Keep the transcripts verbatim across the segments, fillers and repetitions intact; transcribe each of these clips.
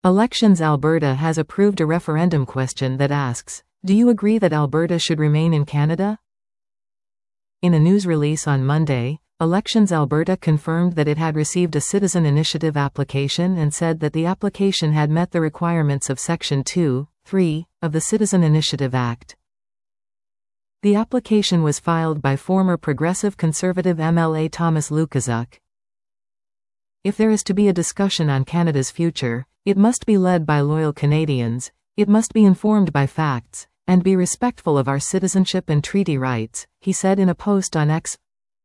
Elections Alberta has approved a referendum question that asks, "Do you agree that Alberta should remain in Canada?" In a news release on Monday, Elections Alberta confirmed that it had received a citizen initiative application and said that the application had met the requirements of Section two, three, of the Citizen Initiative Act. The application was filed by former Progressive Conservative M L A Thomas Lukaszuk. If there is to be a discussion on Canada's future, it must be led by loyal Canadians, it must be informed by facts, and be respectful of our citizenship and treaty rights, he said in a post on X.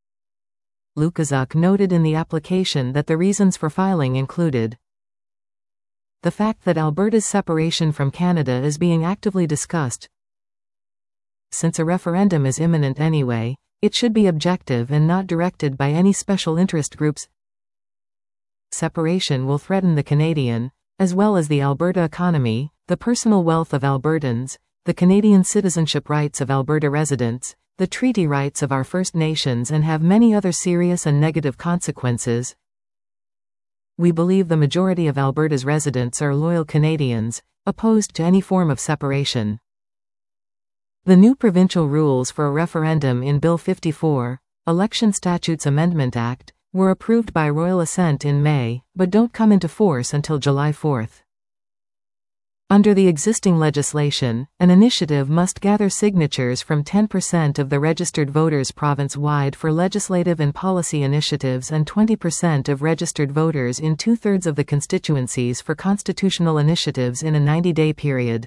Lukaszuk noted in the application that the reasons for filing included the fact that Alberta's separation from Canada is being actively discussed. Since a referendum is imminent anyway, it should be objective and not directed by any special interest groups. Separation will threaten the Canadian, as well as the Alberta economy, the personal wealth of Albertans, the Canadian citizenship rights of Alberta residents, the treaty rights of our First Nations, and have many other serious and negative consequences. We believe the majority of Alberta's residents are loyal Canadians, opposed to any form of separation. The new provincial rules for a referendum in Bill fifty-four, Election Statutes Amendment Act, were approved by royal assent in May, but don't come into force until July fourth. Under the existing legislation, an initiative must gather signatures from ten percent of the registered voters province-wide for legislative and policy initiatives and twenty percent of registered voters in two-thirds of the constituencies for constitutional initiatives in a ninety-day period.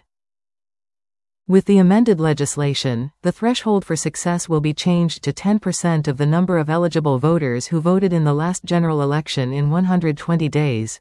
With the amended legislation, the threshold for success will be changed to ten percent of the number of eligible voters who voted in the last general election in one hundred twenty days.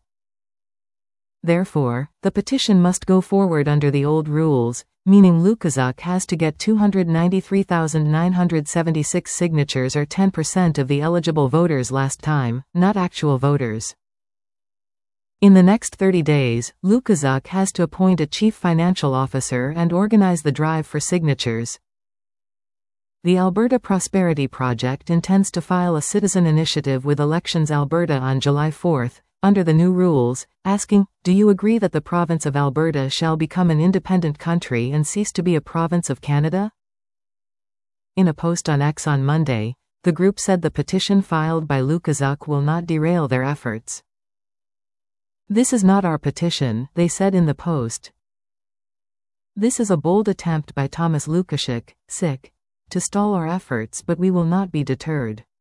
Therefore, the petition must go forward under the old rules, meaning Lukaszuk has to get two hundred ninety-three thousand nine hundred seventy-six signatures or ten percent of the eligible voters last time, not actual voters. In the next thirty days, Lukaszuk has to appoint a chief financial officer and organize the drive for signatures. The Alberta Prosperity Project intends to file a citizen initiative with Elections Alberta on July fourth, under the new rules, asking, "Do you agree that the province of Alberta shall become an independent country and cease to be a province of Canada?" In a post on X on Monday, the group said the petition filed by Lukaszuk will not derail their efforts. "This is not our petition," they said in the post. "This is a bold attempt by Thomas Lukaszuk, S I C, to stall our efforts, but we will not be deterred."